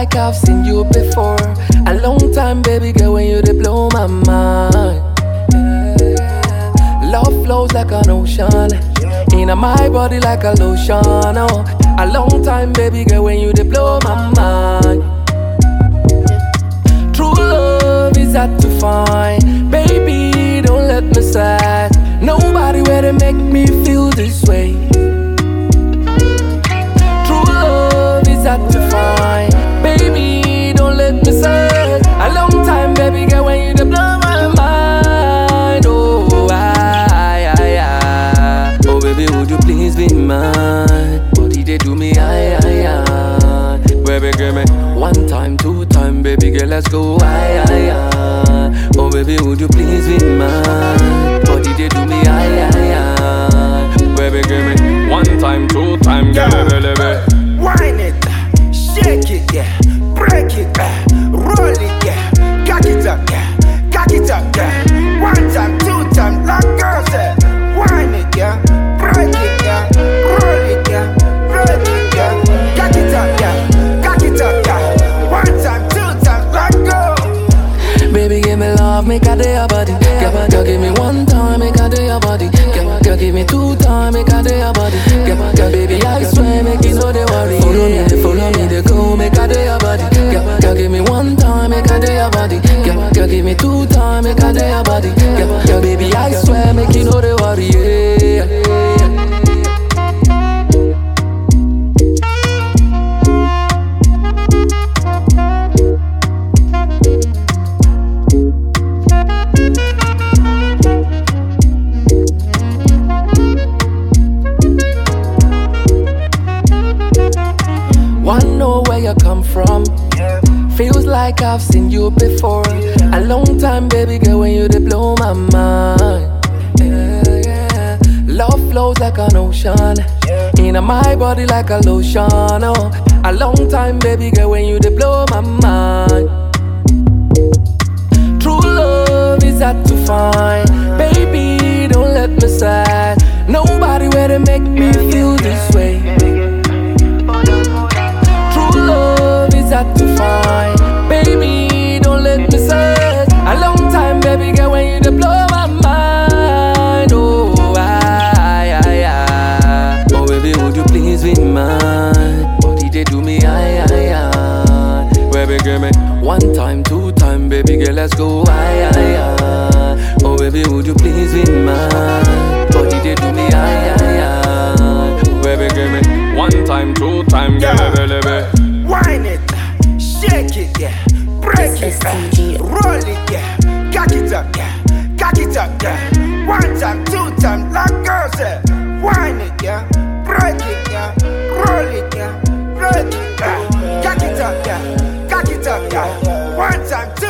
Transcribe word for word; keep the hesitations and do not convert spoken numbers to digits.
like I've seen you before. A long time, baby girl, when you dey blow my mind. Yeah. Love flows like an ocean, in my body like a lotion. Oh. A long time, baby girl, when you dey blow my mind. True love is hard to find, baby, don't let me sad. Nobody where to make me feel this way. True love is hard to find, baby, don't let me sad. A long time, baby girl, when you dey blow my mind. Oh, I, I, I. Oh, baby, would you please be mine? Body they do me, I, I, I. Baby, give me one time, two time, baby girl, let's go, I, I, I. Oh, baby, would you please be mine? Body they do me, I, I, I. Baby, give me one time, two time, girl, Yeah. baby, baby. Wine it, shake it, yeah. Break it, yeah. Roll it, yeah. Cock it up, yeah. Cock it up, yeah. One time, two time, like girls say. Wine it, yeah. Break it, yeah. Roll it, yeah. Break it, yeah. Cock it up, yeah. Cock it up, yeah. One time, two time, like girls. Baby, give me love, make a day your body. Girl, girl, give me one time, make a day your body. Girl, girl, give me two time, make a day your body. Girl, girl, baby, I swear, make you know they worry. Follow me, they follow me, they go, make a day your body. Girl, girl, give me one time, make a day your body. Girl, girl, give me two time, make a day your body. Girl, girl, baby, I swear, make you know they worry. Yeah. Wanna know where you come from? Feels like I've seen you before. A long time, baby girl, when you dey blow my mind. Yeah, yeah. Love flows like an ocean, in my body like a lotion. Oh. A long time, baby girl, when you dey blow my mind. True love is hard to find, baby, don't let me sad. Nobody where to make me feel this way. True love is hard to find, baby, don't let me sad. A long time, baby girl, when you dey blow my mind. Oh, I, I, I. Oh, baby, would you please be mine? Body they do me, I, I, I. Baby, give me one time, two time, baby girl, let's go, I, I, I. Oh, baby, would you please be mine? Body they do me, I, I, I. Baby, give me one time, two time, girl, Yeah. baby, baby. Wine it, shake it, yeah. Break it, yeah. Roll it, yeah. Cock it up, yeah. Cock it up, yeah. One time, two time, like girls say. Wine it, yeah. Break it, yeah. Roll it, yeah. Break it, yeah. Cock it up, yeah. Cock it up, yeah. One time, two